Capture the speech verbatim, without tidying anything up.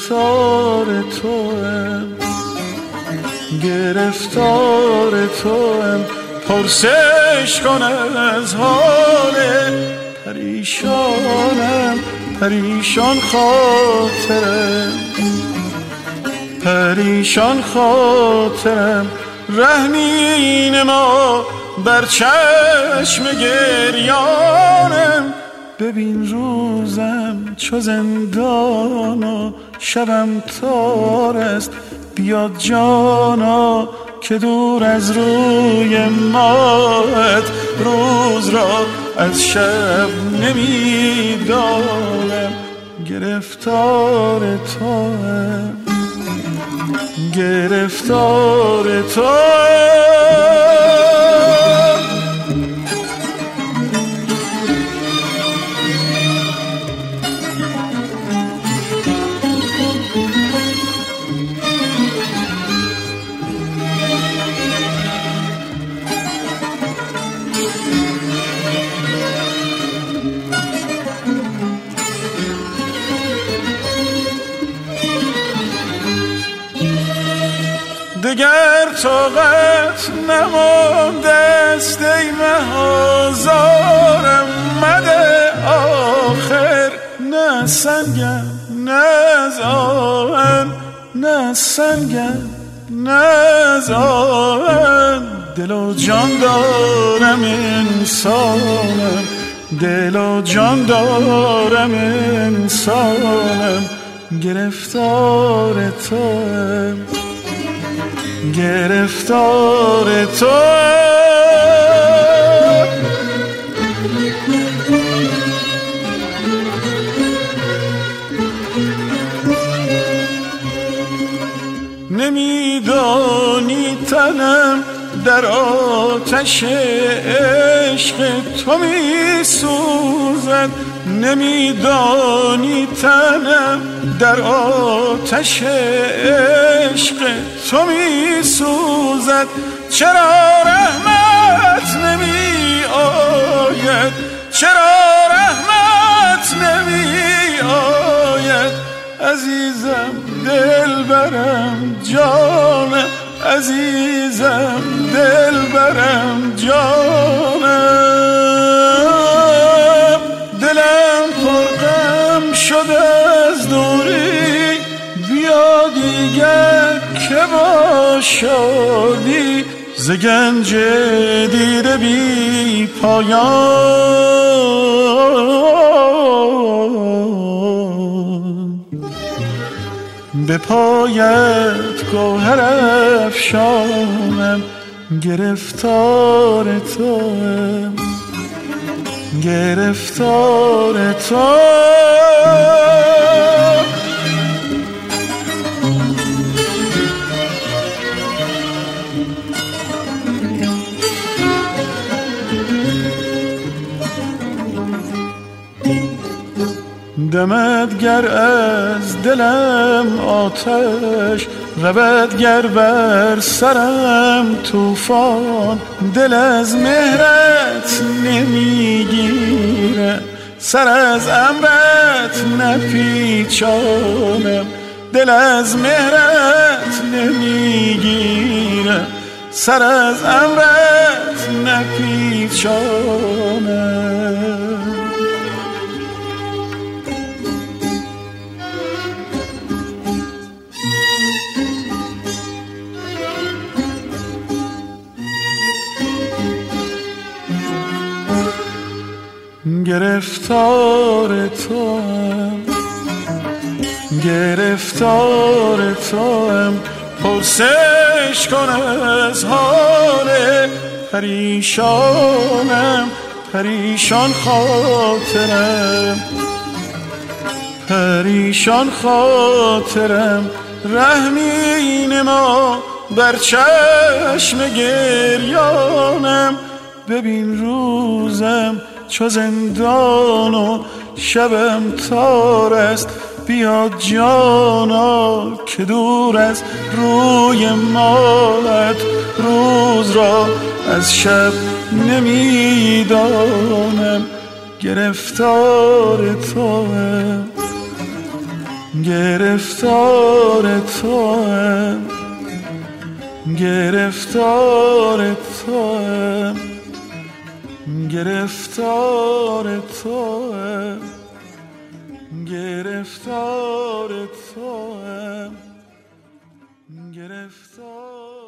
گرفتار توام، گرفتار توام. پرسش کن از حال پریشانم، پریشان خاطرم، پریشان خاطرم. رحمین ما بر چشم گریانم. ببین روزم چو زندان و شبم تار است. بیاد جانا که دور از روی ماهت روز را از شب نمیدانم. گرفتار توام، گرفتار توام. دگر طاقت نمانده است ای مهازارم. مده آخر نه سنگم نه زآهن، نه سنگم نه زآهن. دل و جان دارم انسانم، دل و جان دارم انسانم. گرفتار توام، گرفتار توام. نمیدانی تنم در آتش عشق تو می سوزد. نمیدانی تنم در آتش عشق تو می سوزد. چرا رحمت نمی آید، چرا رحمت نمی آید. عزیزم دلبرم جانم، عزیزم دلبرم جانم. دلم پرغم شده از دوری، بیا دیگر که با شادی ز گنج دیده بی پایان به پایت گوهر افشانم. گرفتار توام، گرفتار توام. دمد گر از دلم آتش، رود گر بر سرم طوفان. دل از مهرت نمیگیره، سر از امرت نپیچانم. دل از مهرت نمیگیره، سر از امرت نپیچانم. گرفتار توام، گرفتار توام. پرسش کن از حال پریشانم، پریشان خاطرم، پریشان خاطرم. رحمین ما بر چشم گریانم. ببین روزم چو زندان و شبم تار است. بیاد جانا که دور از روی ماهت روز را از شب نمیدانم. گرفتار توام، گرفتار توام، گرفتار توام، گرفتار توام، گرفتار توام، گرفتار